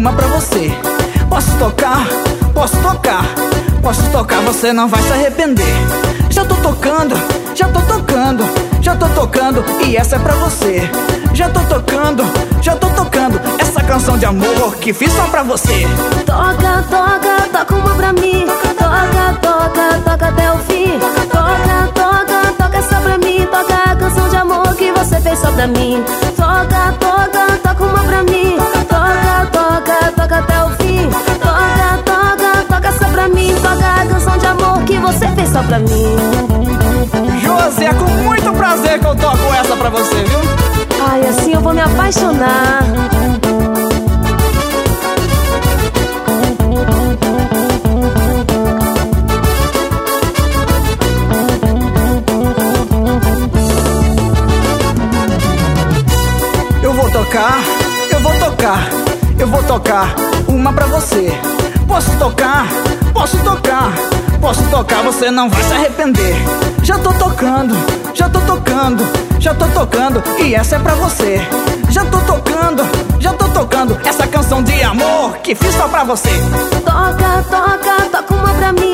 uma pra você. Posso tocar, posso tocar, posso tocar, você não vai se arrepender. Já tô tocando, já tô tocando, já tô tocando, e essa é pra você. Já tô tocando, já tô tocando, essa canção de amor que fiz só pra você. Toca, toca, toca uma pra mim. Toca, toca, toca até o fim. Toca, toca, toca só pra mim. Toca a canção de amor que você fez só pra mim. Toca, toca, toca uma pra mim. Toca, toca, toca até o fim. Toca, toca, toca só pra mim. Toca a canção de amor que você fez só pra mim. José, é com muito prazer que eu toco essa pra você, viu? Ai, assim eu vou me apaixonar. Eu vou tocar, eu vou tocar, eu vou tocar uma pra você. Posso tocar, posso tocar, posso tocar, você não vai se arrepender. Já tô tocando, já tô tocando, já tô tocando, e essa é pra você. Já tô tocando, já tô tocando, essa canção de amor que fiz só pra você. Toca, toca, toca uma pra mim.